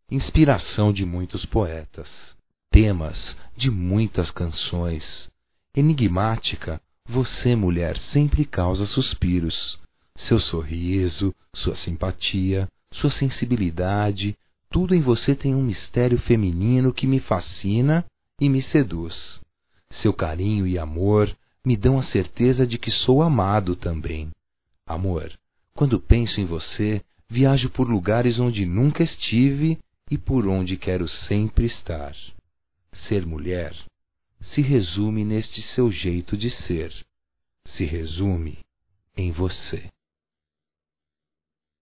inspiração de muitos poetas, temas de muitas canções. Enigmática, você, mulher, sempre causa suspiros. Seu sorriso, sua simpatia, sua sensibilidade, tudo em você tem um mistério feminino que me fascina e me seduz. Seu carinho e amor me dão a certeza de que sou amado também. Amor, quando penso em você, viajo por lugares onde nunca estive e por onde quero sempre estar. Ser mulher se resume neste seu jeito de ser. Se resume em você.